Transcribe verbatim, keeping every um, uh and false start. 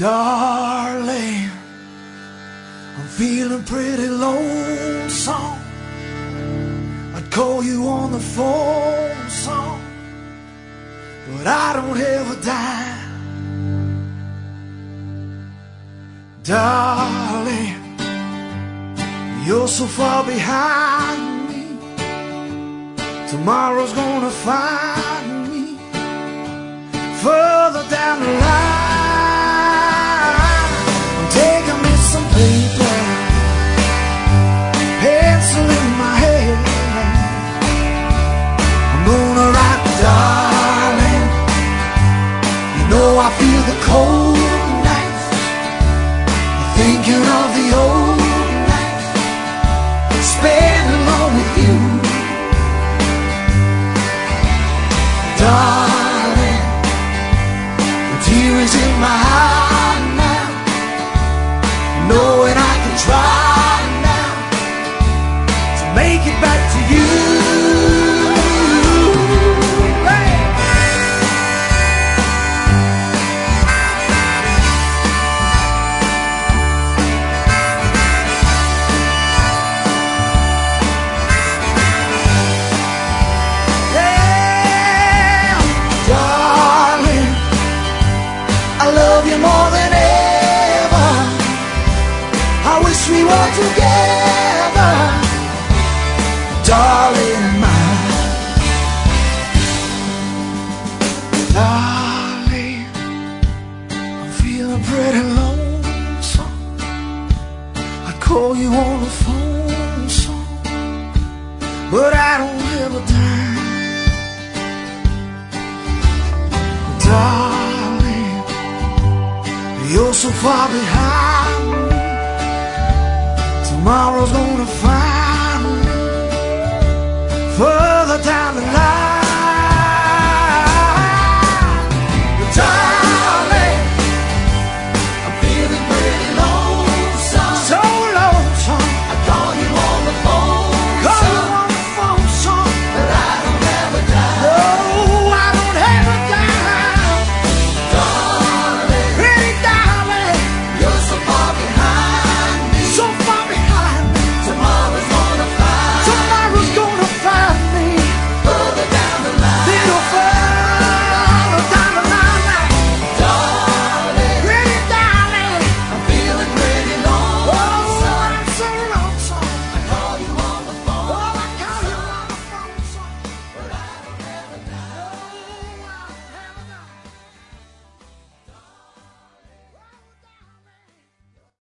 Darling, I'm feeling pretty lonesome. I'd call you on the phone some, but I don't have a dime. Darling, you're so far behind me. Tomorrow's gonna find me further down the line. I'm taking me some paper, pencil in my head. I'm gonna write, darling, you know I feel the cold nights, thinking of the old nights spent alone with you. Darling, the tears in my heart now, knowing I can try now to make it back to you. More than ever, I wish we were together, darling mine. Darling, I'm feeling pretty lonesome. I'd call you on the phone some, but I don't have a dime. Darling, you're so far behind me. Tomorrow's gonna